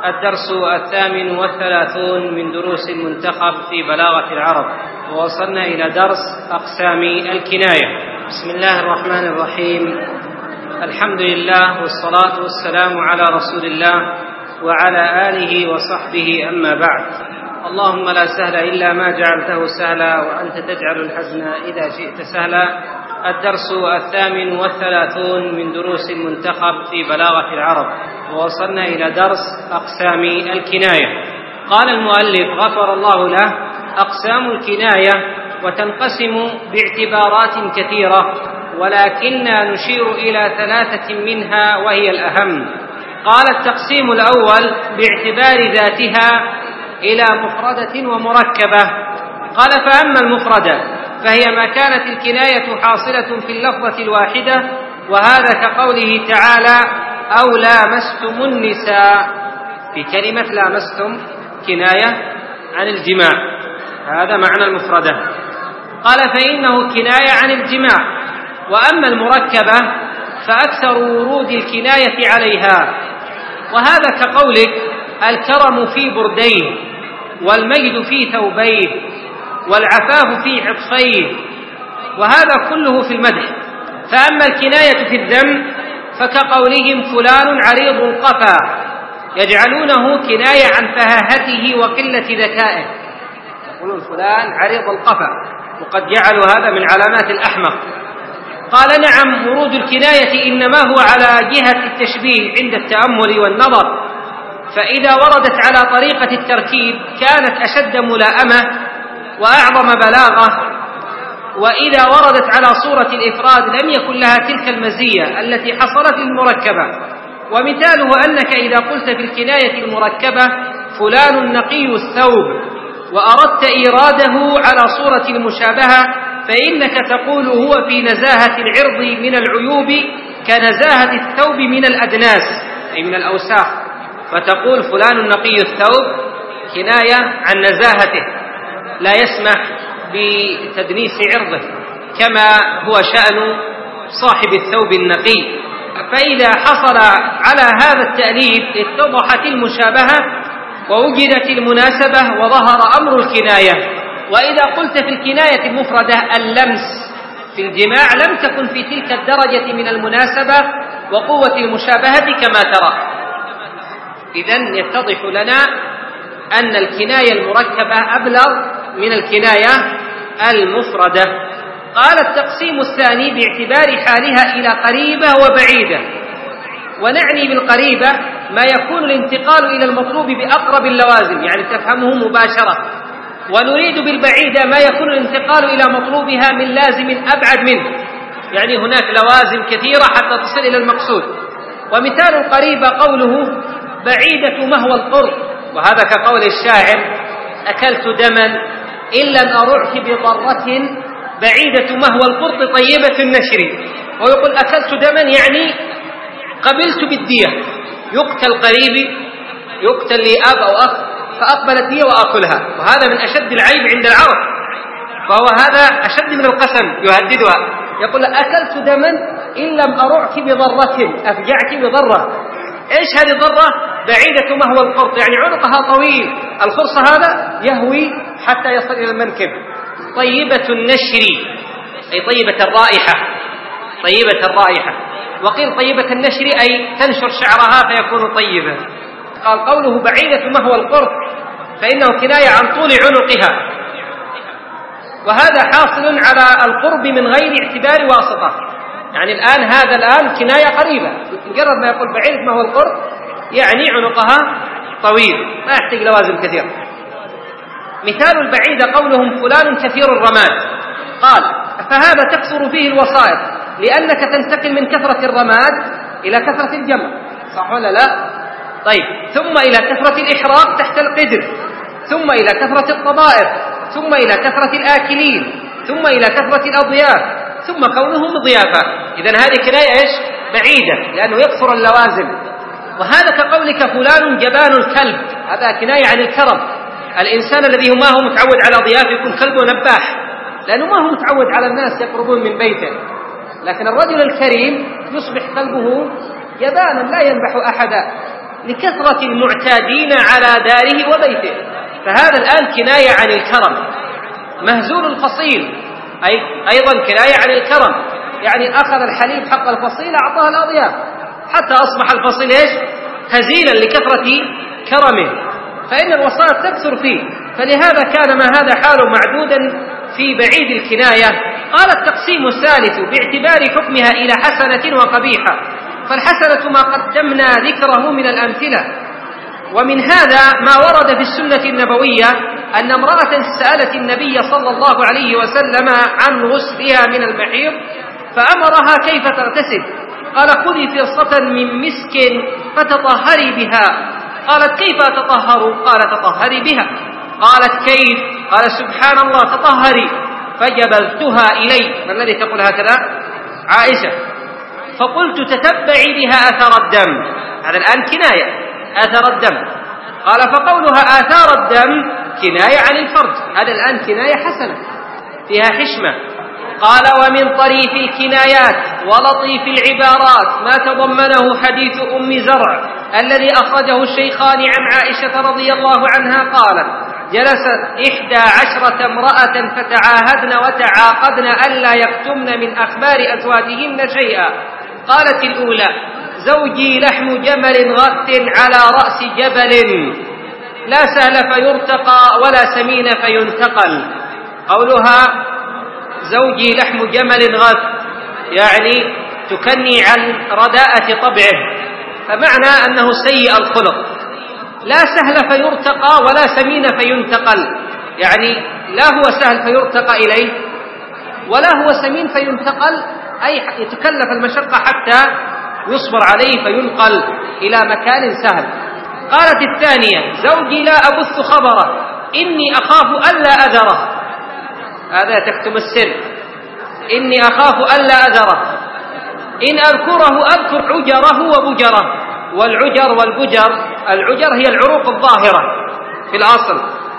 الدرس 38 من دروس المنتخب في بلاغة العرب، ووصلنا إلى درس أقسام الكناية. بسم الله الرحمن الرحيم. الحمد لله والصلاة والسلام على رسول الله وعلى آله وصحبه، أما بعد. اللهم لا سهل إلا ما جعلته سهلا، وأنت تجعل الحزن إذا شئت سهلا. الدرس 38 من دروس المنتخب في بلاغة العرب، ووصلنا إلى درس أقسام الكناية. قال المؤلف غفر الله له: أقسام الكناية وتنقسم باعتبارات كثيرة، ولكننا نشير إلى 3 منها وهي الأهم. قال: التقسيم الأول باعتبار ذاتها إلى مفردة ومركبة. قال: فأما المفردة فهي ما كانت الكناية حاصلة في اللفظة الواحدة، وهذا كقوله تعالى: أو لامستم النساء. في كلمة لامستم كناية عن الجماع، هذا معنى المفردة. قال: فإنه كناية عن الجماع. وأما المركبة فأكثر ورود الكناية عليها، وهذا كقولك: الكرم في برديه، والمجد في ثوبيه، والعفاف في عطفيه، وهذا كله في المدح. فأما الكناية في الذم فكقولهم: فلان عريض القفا، يجعلونه كناية عن فهاهته وقلة ذكائه. يقولون فلان عريض القفا، وقد جعلوا هذا من علامات الأحمق. قال: نعم، ورود الكناية إنما هو على جهة التشبيه عند التأمل والنظر، فإذا وردت على طريقة التركيب كانت أشد ملائمة وأعظم بلاغة، وإذا وردت على صورة الإفراد لم يكن لها تلك المزية التي حصلت للمركبة. ومثاله أنك إذا قلت في الكناية المركبة: فلان نقي الثوب، وأردت إيراده على صورة المشابهة، فإنك تقول: هو في نزاهة العرض من العيوب كنزاهة الثوب من الأدناس، أي من الأوساخ. فتقول: فلان نقي الثوب كناية عن نزاهته، لا يسمح بتدنيس عرضه، كما هو شأن صاحب الثوب النقي. فإذا حصل على هذا التأليف اتضحت المشابهة ووجدت المناسبة وظهر أمر الكناية. وإذا قلت في الكناية المفردة اللمس في الجماع لم تكن في تلك الدرجة من المناسبة وقوة المشابهة كما ترى. إذن يتضح لنا أن الكناية المركبة أبلغ من الكناية المفردة. قال: التقسيم الثاني باعتبار حالها إلى قريبة وبعيدة. ونعني بالقريبة ما يكون الانتقال إلى المطلوب بأقرب اللوازم، يعني تفهمه مباشرة. ونريد بالبعيدة ما يكون الانتقال إلى مطلوبها من لازم أبعد منه، يعني هناك لوازم كثيرة حتى تصل إلى المقصود. ومثال القريبة قوله: بعيدة مهوى القرب، وهذا كقول الشاعر: أكلت دما إن لم أرعك بضرة، بعيدة مهوى القرط طيبة النشر. ويقول أكلت دما يعني قبلت بالدية، يقتل قريبي، يقتل لي أب أو أخ، فأقبل الدية وأكلها، وهذا من أشد العيب عند العرب، فهو هذا أشد من القسم يهددها. يقول: أكلت دما إن لم أرعك بضرة، أفجعك بضرة. إيش هذه ضرة؟ بعيدة مهوى القرط، يعني عنقها طويل، الخرص هذا يهوي حتى يصل إلى المنكب. طيبة النشر أي طيبة الرائحة، طيبة الرائحة. وقيل طيبة النشر أي تنشر شعرها فيكون طيبا. قال: قوله بعيدة مهوى القرط فإنه كناية عن طول عنقها، وهذا حاصل على القرب من غير اعتبار واسطة. يعني هذا الآن كناية قريبة، مجرد ما يقول بعيدة مهوى القرط يعني عنقها طويل، ما يحتاج لوازم كثيرة. مثال البعيدة قولهم: فلان كثير الرماد. قال: فهذا تكثر فيه الوسائط، لأنك تنتقل من كثرة الرماد إلى كثرة الجمع، صح ولا لا؟ طيب، ثم إلى كثرة الإحراق تحت القدر، ثم إلى كثرة الطبائر، ثم إلى كثرة الآكلين، ثم إلى كثرة الأضياف، ثم كونهم ضيافة. إذن هذه كناية إيش؟ بعيدة، لأنه يكثر اللوازم. وهذا كقولك: فلان جبان الكلب، هذا كناية عن الكرم. الإنسان الذي ما هو متعود على ضيافه يكون كلبه نباح، لأنه ما هو متعود على الناس يقربون من بيته. لكن الرجل الكريم يصبح قلبه جبانا لا ينبح أحدا، لكثرة المعتادين على داره وبيته. فهذا الآن كناية عن الكرم. مهزول الفصيل أيضا كناية عن الكرم، يعني أخذ الحليب حق الفصيل أعطاه الأضياف حتى أصبح الفصيل هزيلا لكثرة كرمه، فإن الوسائط تكثر فيه. فلهذا كان ما هذا حاله معدودا في بعيد الكناية. قال التقسيم الثالث باعتبار حكمها إلى حسنة وقبيحة، فالحسنة ما قدمنا ذكره من الأمثلة. ومن هذا ما ورد في السنة النبوية أن امرأة سألت النبي صلى الله عليه وسلم عن غسلها من المحيض فأمرها كيف تغتسل، قال خذي فرصة من مسك فتطهري بها. قالت كيف أتطهر؟ قال تطهري بها. قالت كيف؟ قال سبحان الله تطهري. فجبلتها إلي. ما الذي تقول هكذا؟ عائشة. فقلت تتبعي بها أثر الدم. هذا الآن كناية أثر الدم. قال فقولها آثار الدم كناية عن الفرج. هذا الآن كناية حسنة فيها حشمة. قال ومن طريف الكنايات ولطيف العبارات ما تضمنه حديث أم زرع الذي أخرجه الشيخان عن عائشة رضي الله عنها قالت جلست 11 امرأة فتعاهدن وتعاقدن ألا يكتمن من أخبار أزواجهن شيئا. قالت الأولى زوجي لحم جمل غث على رأس جبل لا سهل فيرتقى ولا سمين فينتقل. قولها زوجي لحم جمل غث يعني تكني عن رداءة طبعه، فمعنى أنه سيء الخلق. لا سهل فيرتقى ولا سمين فينتقل، يعني لا هو سهل فيرتقى إليه ولا هو سمين فينتقل، أي يتكلف المشقة حتى يصبر عليه فينقل إلى مكان سهل. قالت الثانية زوجي لا أبث خبره إني أخاف ألا أذره. هذا تكتم السر. إني أخاف ألا أذره إن أذكره أذكر عجره وبجره. والعجر والبجر، العجر هي العروق الظاهرة في الأصل،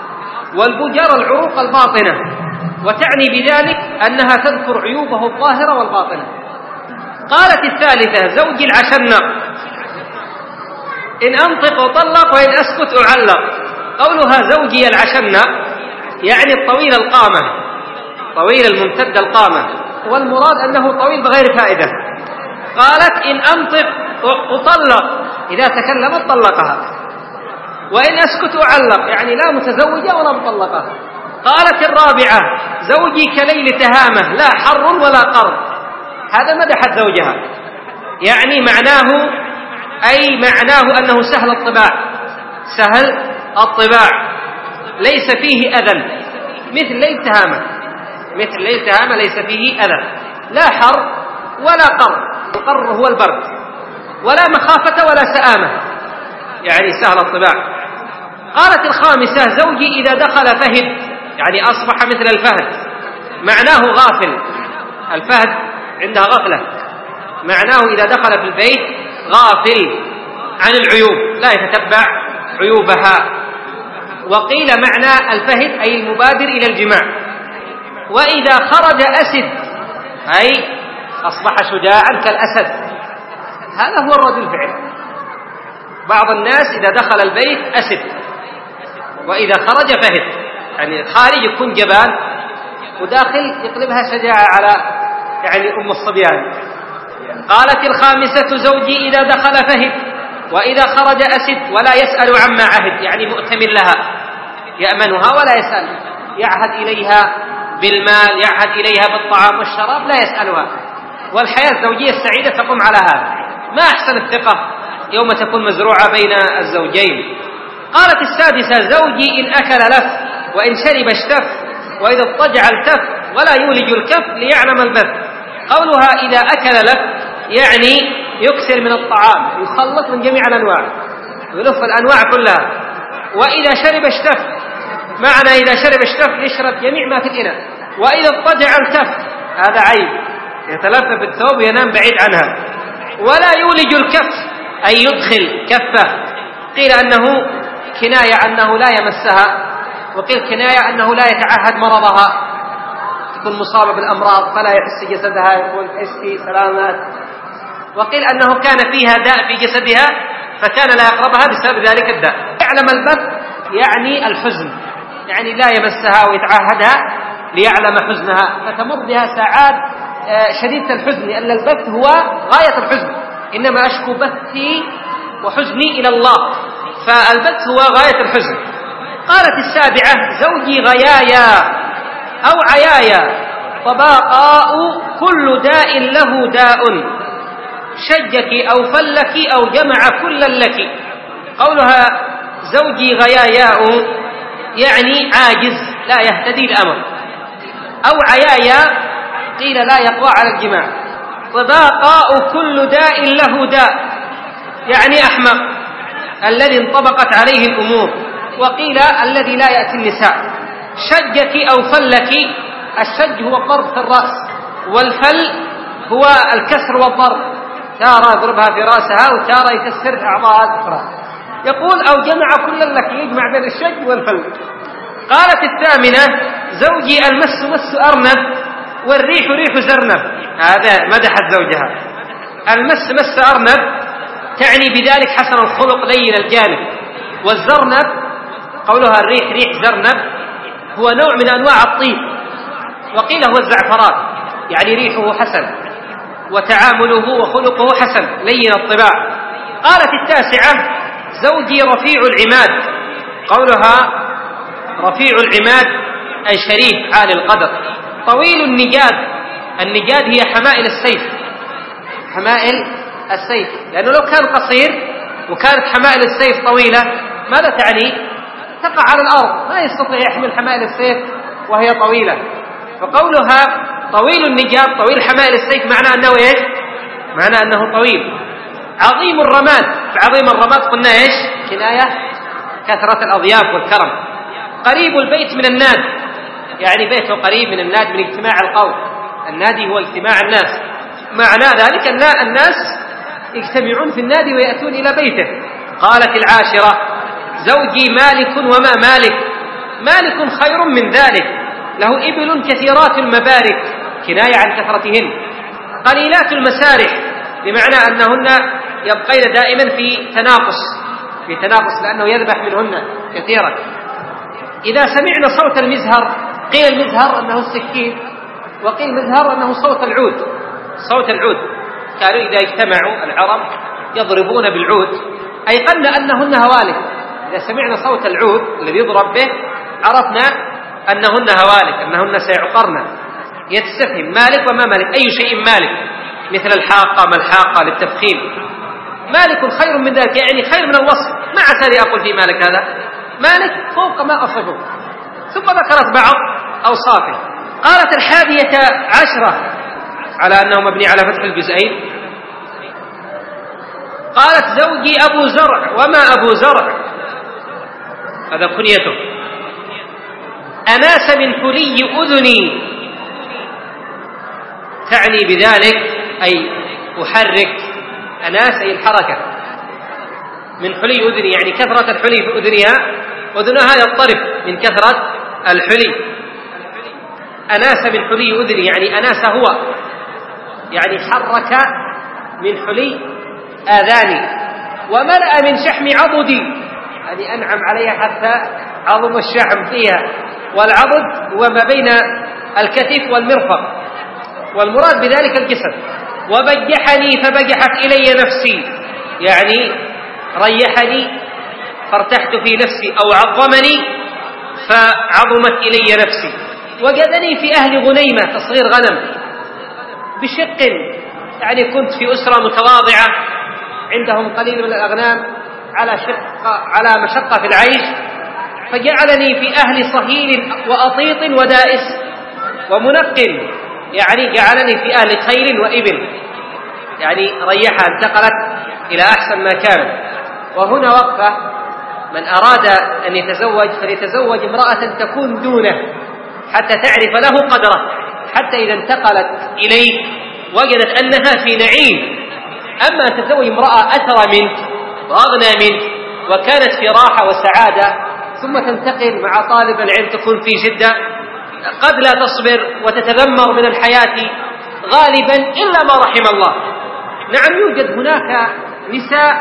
والبجر العروق الباطنة، وتعني بذلك أنها تذكر عيوبه الظاهرة والباطنة. قالت الثالثة زوجي العشنق إن أنطق أطلق وإن أسكت أعلق. قولها زوجي العشنق يعني الطويل القامة، طويل الممتد القامة، والمراد أنه طويل بغير فائدة. قالت إن أنطق أطلق إذا تكلمت طلقها، وإن أسكت أعلق يعني لا متزوجة ولا مطلقة. قالت الرابعة زوجي كليل تهامة لا حر ولا قر. هذا مدحت زوجها، يعني معناه أنه سهل الطباع، سهل الطباع ليس فيه أذى، مثل ليل تهامة ليس فيه أذى، لا حر ولا قر. القر هو البرد، ولا مخافة ولا سآمة، يعني سهل الطباع. قالت الخامسة زوجي إذا دخل فهد يعني أصبح مثل الفهد، معناه غافل. الفهد عندها غفلة، معناه إذا دخل في البيت غافل عن العيوب لا يتتبع عيوبها. وقيل معنى الفهد أي المبادر إلى الجماع. وإذا خرج أسد أي أصبح شجاعا كالأسد. هذا هو الرد الفعل. بعض الناس إذا دخل البيت أسد، وإذا خرج فهد، يعني خارج يكون جبان وداخل يقلبها شجاعة على يعني أم الصبيان. قالت الخامسة زوجي إذا دخل فهد وإذا خرج أسد ولا يسأل عما عهد، يعني مؤتمن لها يأمنها ولا يسأل، يعهد إليها بالمال، يعهد إليها بالطعام والشراب، لا يسألها. والحياة الزوجية السعيدة تقوم على هذا. ما أحسن الثقة يوم تكون مزروعة بين الزوجين. قالت السادسة زوجي إن أكل لف وإن شرب اشتف وإذا اضطجع التف ولا يولج الكف ليعلم البث. قولها إذا أكل لف يعني يكثر من الطعام، يخلط من جميع الأنواع، يلف الأنواع كلها. وإذا شرب اشتف، معنى إذا شرب اشتف يشرب جميع ما في الإناء. وإذا اضطجع التف هذا عيب، يتلفف الثوب وينام بعيد عنها. ولا يولج الكف أي يدخل كفه. قيل أنه كناية أنه لا يمسها، وقيل كناية أنه لا يتعهد مرضها، تكون مصابة بالأمراض فلا يحس جسدها، يقول حسي سلامات. وقيل أنه كان فيها داء في جسدها فكان لا يقربها بسبب ذلك الداء. يعلم البث يعني الحزن، يعني لا يمسها ويتعاهدها ليعلم حزنها، فتمر بها ساعات شديدة الحزن، لأن البث هو غاية الحزن. إنما أشكو بثي وحزني إلى الله، فالبث هو غاية الحزن. قالت السابعة: زوجي غيايا أو عيايا طباقاء كل داء له داء، شجك أو فلك أو جمع كلا لك. قولها زوجي غياياء يعني عاجز لا يهتدي الأمر، أو عيايا قيل لا يقوى على الجماع. طباقاء كل داء له داء يعني أحمق الذي انطبقت عليه الأمور، وقيل الذي لا يأتي النساء. شجك أو فلك، الشج هو الضرب في الرأس، والفل هو الكسر والضرب، تارة يضربها في رأسها وتارة يكسر أعضاء الأخرى. يقول أو جمع كل لك، يجمع بين الشج والفل. قالت الثامنة: زوجي المس مس أرنب والريح ريح زرنب. هذا مدحت زوجها. المس مس أرنب تعني بذلك حسن الخلق لين الجانب، والزرنب قولها الريح ريح زرنب هو نوع من أنواع الطيب، وقيل هو الزعفران، يعني ريحه حسن وتعامله وخلقه حسن لين الطباع. قالت التاسعة: زوجي رفيع العماد. قولها رفيع العماد أي شريف عالي القدر. طويل النجاد، النجاد هي حمائل السيف، حمائل السيف، لأنه لو كان قصير وكانت حمائل السيف طويلة ماذا تعني؟ تقع على الأرض، ما يستطيع يحمل حمائل السيف وهي طويلة. فقولها طويل النجاد طويل حمائل السيف معناه أنه إيش؟ معناه أنه طويل. عظيم الرماد، فعظيم الرماد قلنا إيش؟ كناية كثرة الأضياف والكرم. قريب البيت من الناد، يعني بيته قريب من الناد من اجتماع القوم، النادي هو اجتماع الناس، معنى ذلك أن الناس يجتمعون في النادي ويأتون إلى بيته. قالت العاشرة: زوجي مالك وما مالك. مالك خير من ذلك، له إبل كثيرات المبارك، كناية عن كثرتهن. قليلات المسارح، بمعنى أنهن يبقين دائما في تناقص لأنه يذبح منهن كثيرا. إذا سمعنا صوت المزهر، قيل المزهر أنه السكين، وقيل المزهر أنه صوت العود. كانوا إذا اجتمعوا العرب يضربون بالعود، أيقن أنهن هوالك. إذا سمعنا صوت العود الذي يضرب به عرفنا أنهن هوالك، أنهن سيعقرن. يستفهم مالك وما مالك، أي شيء مالك، مثل الحاقة ما الحاقة للتفخيم. مالك خير من ذلك، يعني خير من الوصف. ما عسى لي أقول في مالك هذا، مالك فوق ما أصفه. ثم ذكرت بعض أوصافه. قالت 11 على أنه مبني على فتح الجزئين. قالت زوجي أبو زرع. وما أبو زرع؟ هذا كنيته. أناس من حلي أذني، تعني بذلك أي أحرك، أناس أي الحركة. من حلي أذني يعني كثرة الحلي في أذنها يضطرب من كثرة الحلي. أناس من حلي أذني يعني أناس هو، يعني حرك من حلي آذاني. وملأ من شحم عضدي، يعني أنعم عليها حتى عظم الشحم فيها، والعضد هو ما بين الكتف والمرفق، والمراد بذلك الجسد. وبجحني فبجحت إلي نفسي، يعني ريحني فارتحت في نفسي، أو عظمني فعظمت إلي نفسي. وجدني في أهل غنيمة، تصغير غنم، بشق، يعني كنت في أسرة متواضعة عندهم قليل من الأغنام على مشقة في العيش، فجعلني في أهل صهيل وأطيط ودائس ومنقل، يعني جعلني في أهل خيل وإبل، يعني ريحها انتقلت إلى أحسن ما كان. وهنا وقفة، من أراد أن يتزوج فليتزوج امرأة تكون دونه حتى تعرف له قدره، حتى إذا انتقلت إليه وجدت أنها في نعيم. أما أن تتزوج امرأة أثرى منك وأغنى منك وكانت في راحة وسعادة، ثم تنتقل مع طالب العلم تكون في شدة، قد لا تصبر وتتذمر من الحياة غالبا إلا ما رحم الله. نعم، يوجد هناك نساء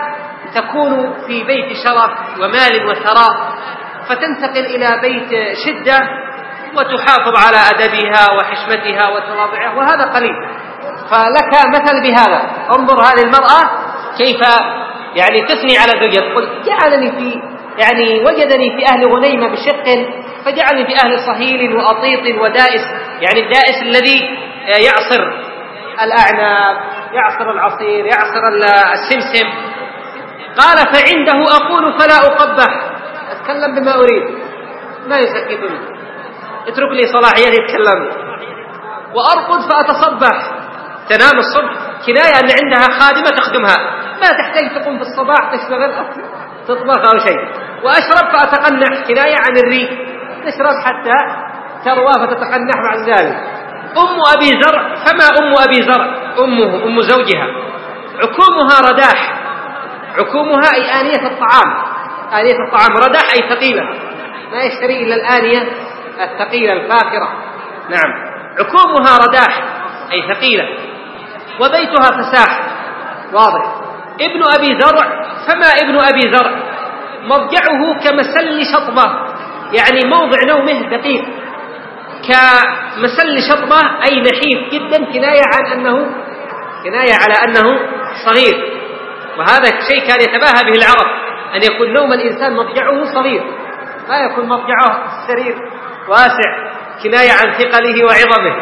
تكون في بيت شرف ومال وثراء فتنتقل إلى بيت شدة وتحافظ على أدبها وحشمتها وتواضعها، وهذا قليل. فلك مثل بهذا، انظر هذه المرأة كيف تثني على زوجها، تقول جعلني وجدني في أهل غنيمة بشق فجعلني في أهل صهيل وأطيط ودائس، الدائس الذي يعصر الأعناب، يعصر العصير، يعصر السمسم. قال فعنده أقول فلا أقبح، أتكلم بما أريد ما يسكتني، اترك لي صلاحيتي أتكلم. وأرقد فأتصبح، تنام الصبح كناية أن عندها خادمة تخدمها، ما تحتاج تقوم في الصباح تشتغل تطبخ أو شيء. وأشرب فأتقنح، كناية عن الريق، تشرب حتى تروى فتتقنح مع ذلك. أم أبي زرع، فما أم أبي زرع؟ أم زوجها، عكومها رداح، عكومها أي آنية الطعام، آنية الطعام، رداح أي ثقيلة، ما يشتري إلا الآنية الثقيلة الفاخرة. نعم، عكومها رداح أي ثقيلة. وبيتها فساح، واضح. ابن أبي زرع، فما ابن أبي زرع؟ مضجعه كمسل شطبة، موضع نومه دقيق، كمسل شطبة أي نحيف جدا، كناية على أنه صغير. وهذا شيء كان يتباهى به العرب، أن يكون نوم الإنسان مضجعه صغير، ما يكون مضجعه السرير واسع، كناية عن ثقله وعظمه.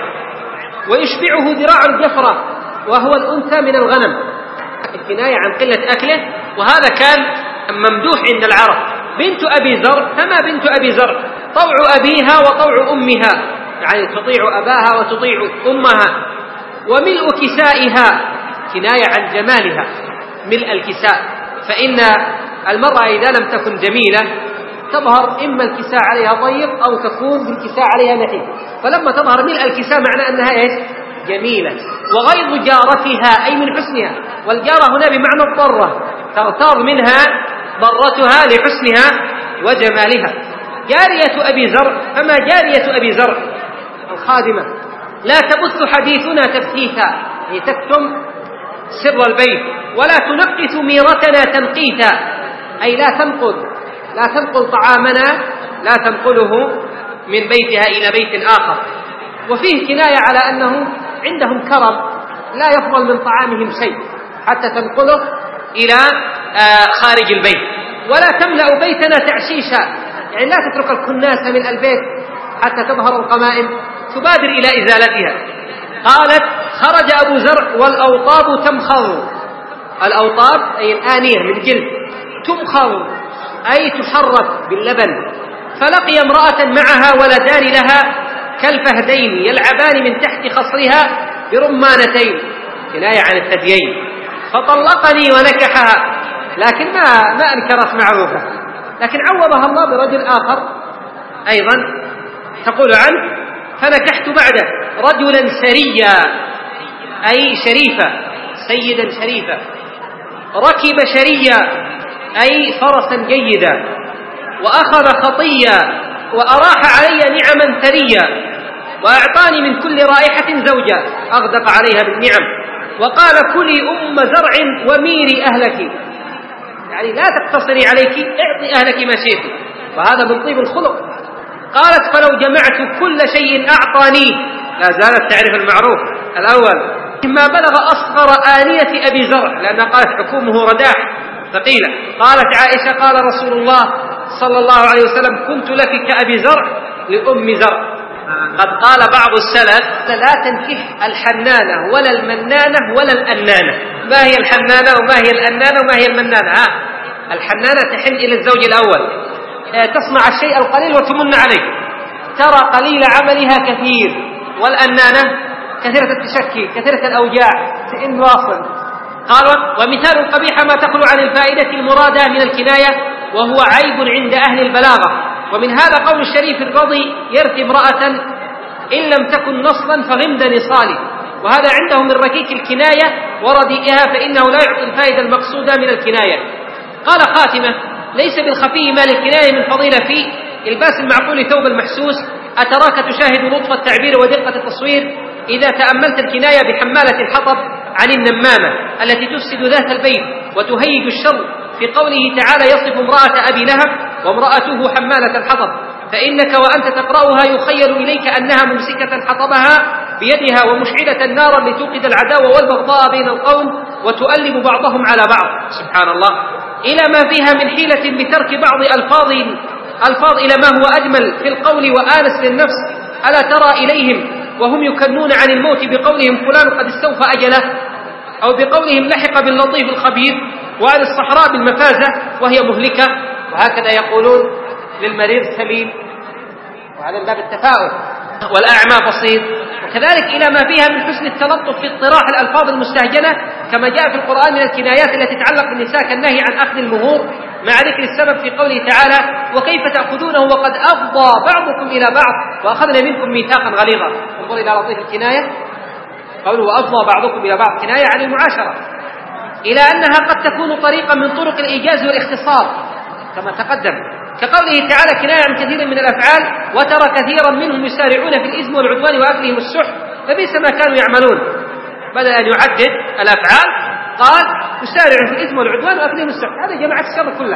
ويشبعه ذراع الجفرة، وهو الأنثى من الغنم، كناية عن قلة أكله. وهذا كان ممدوح عند العرب. بنت أبي زرع، فما بنت أبي زرع؟ طوع أبيها وطوع أمها، تطيع أباها وتطيع أمها. وملء كسائها، كناية عن جمالها، ملء الكساء، فإن المرأة إذا لم تكن جميلة تظهر إما الكساء عليها ضيق أو تكون بالكساء عليها نحيف، فلما تظهر ملء الكساء معنى أنها جميلة. وغيظ جارتها أي من حسنها، والجارة هنا بمعنى الضرة، تغتاظ منها ضرتها لحسنها وجمالها. جارية أبي زرع، فما جارية أبي زرع؟ الخادمة. لا تبث حديثنا تبثيثا، تكتم سر البيت. ولا تنقث ميرتنا تنقيثا، أي لا تنقل طعامنا، لا تنقله من بيتها إلى بيت آخر. وفيه كناية على أنه عندهم كرم، لا يفضل من طعامهم شيء حتى تنقله إلى خارج البيت. ولا تملأ بيتنا تعشيشا، لا تترك الكناسة من البيت حتى تظهر القمائم، تبادر إلى إزالتها. قالت خرج أبو زرع والأوطاب تمخض، الأوطاب أي الآنية من جلد، تمخض أي تحرك باللبن. فلقي امرأة معها ولدان لها كالفهدين يلعبان من تحت خصرها برمانتين، كناية عن الثديين. فطلقني ونكحها، لكن ما أنكرت معروفة، لكن عوضها الله برجل آخر أيضا تقول عنه فنكحت بعده رجلا سريا أي شريفا، سيدا شريفا. ركب شريا أي فرسا جيدا. وأخذ خطيا وأراح علي نعما ثريا. وأعطاني من كل رائحة زوجا، أغدق عليها بالنعم. وقال كلي أم زرع وميري أهلك، لا تقتصري عليك، اعطي أهلك ما شئت، وهذا من طيب الخلق. قالت فلو جمعت كل شيء أعطاني، لا زالت تعرف المعروف الأول، ما بلغ أصغر آنية أبي زرع، لأنها قالت حكومه رداح ثقيلة. قالت عائشة قال رسول الله صلى الله عليه وسلم كنت لك كأبي زرع لأم زرع. قد قال بعض السلف لا تنكح الحنانة ولا المنانة ولا الأنانة. ما هي الحنانة وما هي الأنانة وما هي المنانة؟ الحنانة تحن إلى الزوج الأول، تصنع الشيء القليل وتمن عليه، ترى قليل عملها كثير. والأنانة كثيرة التشكي، كثيرة الأوجاع، تئن واصل. قال ومثال القبيح ما تخلو عن الفائدة المرادة من الكناية، وهو عيب عند أهل البلاغة. ومن هذا قول الشريف الرضي يرثي امرأة إن لم تكن نصلا فغمد نصالي، وهذا عنده من ركيك الكناية ورديئها، فإنه لا يعطي الفائدة المقصودة من الكناية. قال خاتمة ليس بالخفي ما للكناية من فضيلة في الباس المعقول ثوب المحسوس. أتراك تشاهد لطف التعبير ودقة التصوير إذا تأملت الكناية بحمالة الحطب عن النمامة التي تفسد ذات البيت وتهيج الشر في قوله تعالى يصف امرأة أبي لهب وامرأته حمالة الحطب: فإنك وأنت تقرأها يخيل إليك أنها ممسكة حطبها بيدها ومشعلة نارا لتوقد العداوة والبغضاء بين القوم وتؤلب بعضهم على بعض. سبحان الله. إلى ما فيها من حيلة بترك بعض ألفاظ إلى ما هو أجمل في القول وآنس للنفس. ألا ترى إليهم وهم يكنون عن الموت بقولهم فلان قد استوفى أجله، أو بقولهم لحق باللطيف الخبير، وعن الصحراء بالمفازة وهي مهلكة. وهكذا يقولون للمريض سليم، وعلى الباب التفاؤل، والأعمى بصير. وكذلك إلى ما فيها من حسن التلطف في اطراح الألفاظ المستهجنة كما جاء في القرآن من الكنايات التي تتعلق بالنساء كالنهي عن أخذ المهور، مع ذكر السبب في قوله تعالى: وكيف تأخذونه وقد أفضى بعضكم إلى بعض وأخذنا منكم ميثاقا غليظا. انظر إلى لطيف الكناية، قوله وأفضى بعضكم إلى بعض كناية عن المعاشرة، إلى أنها قد تكون طريقا من طرق الإيجاز والاختصار كما تقدم، كقوله تعالى كناية عن كثير من الأفعال: وترى كثيرا منهم يسارعون في الإثم والعدوان وأكلهم السحت فبئس ما كانوا يعملون. بدل أن يعدد الأفعال قال يسارع في الإثم والعدوان وأكلهم السحت، هذا جماعة الشر كلها.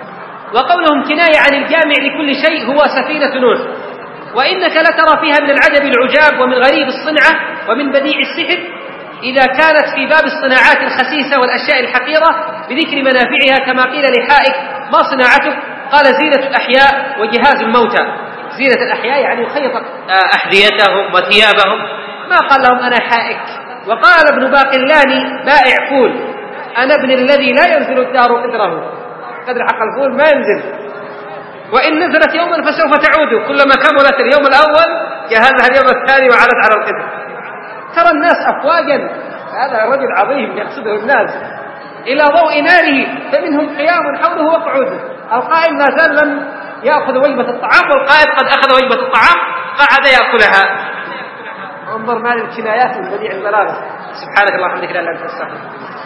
وقولهم كناية عن الجامع لكل شيء هو سفينة نوح. وإنك لترى فيها من العجب العجاب ومن غريب الصنعة ومن بديع السحر، إذا كانت في باب الصناعات الخسيسة والأشياء الحقيرة بذكر منافعها، كما قيل لحائك: ما صناعتك؟ قال: زينة الأحياء وجهاز الموتى. زينة الأحياء يعني يخيط أحذيتهم وثيابهم، ما قال لهم أنا حائك. وقال ابن باقلاني بائع فول: أنا ابن الذي لا ينزل الدار قدره، قدر حق الفول ما ينزل، وإن نزلت يوما فسوف تعود، كلما كملت اليوم الأول جهزها اليوم الثاني وعادت على القدر. ترى الناس أفواجا، هذا رجل عظيم يقصده الناس، إلى ضوء ناره، فمنهم قيام حوله وقعوده. القائم لا زال لم يأخذ وجبة الطعام، والقائد قد أخذ وجبة الطعام قعد يأكلها. انظر ما للكنايات من بديع البلاغة. سبحانك اللهم وبحمدك لا إله إلا أنت أستغفرك.